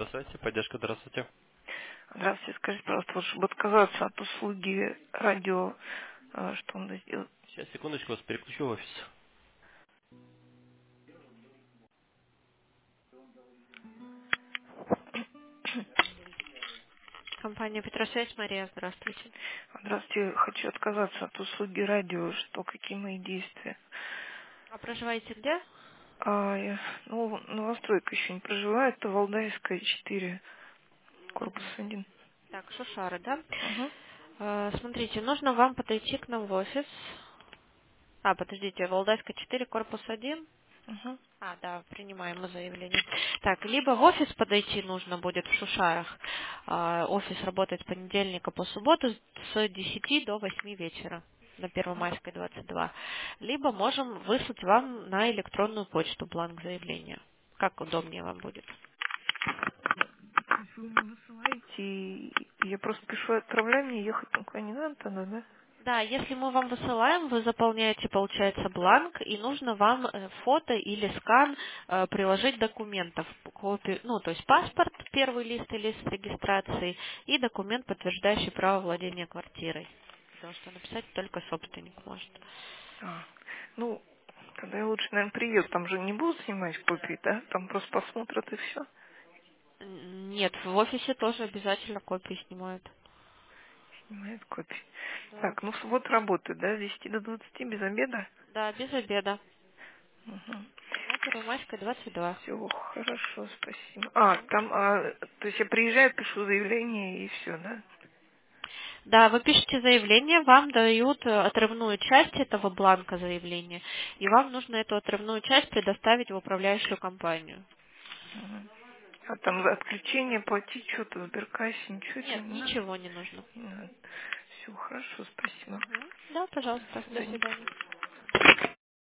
Здравствуйте, поддержка, здравствуйте. Здравствуйте, скажите, пожалуйста, вот чтобы отказаться от услуги радио, что надо сделать? Сейчас, секундочку, вас переключу в офис. Компания Петросвязь, Мария, здравствуйте. Здравствуйте, хочу отказаться от услуги радио, что, какие мои действия? А проживаете где? Я, новостройка еще не проживаю, это Валдаевская, 4, корпус Мгм. 1. Так, Шушары, да? Угу, Смотрите, нужно вам подойти к нам в офис. Подождите, Валдайская 4, корпус 1. угу. Да, принимаем мы заявление. Так, либо в офис подойти нужно будет в Шушарах. Офис работает с понедельника по субботу с 10 до 8 вечера на Первомайской 22. Либо можем выслать вам на электронную почту бланк заявления. Как удобнее вам будет. То есть вы мне высылаете, и я просто пишу, отправляю, мне ехать никуда не надо тогда, да? Да, если мы вам высылаем, вы заполняете, получается, бланк, и нужно вам фото или скан приложить документов, копию, ну, то есть паспорт, первый лист и лист регистрации, и документ, подтверждающий право владения квартирой. Потому что написать только собственник может. А, ну, тогда я лучше, наверное, приеду, там же не будут снимать копии, да? Там просто посмотрят и все. Нет, в офисе тоже обязательно копии снимают. Снимает копии. Да. Так, ну суббота работает, да, с 10 до 20 без обеда? Да, без обеда. Угу. На Первомайской 22. Все, хорошо, спасибо. Мгм. Там, то есть я приезжаю, пишу заявление и все, да? Да, вы пишете заявление, вам дают отрывную часть этого бланка заявления, и вам нужно эту отрывную часть предоставить в управляющую компанию. Мгм. А там за отключение платить что-то в сберкассе, ничего этого Нет, не надо? ничего не нужно. Не надо. Все, хорошо, спасибо. Мгм. Да, До пожалуйста, до свидания. свидания.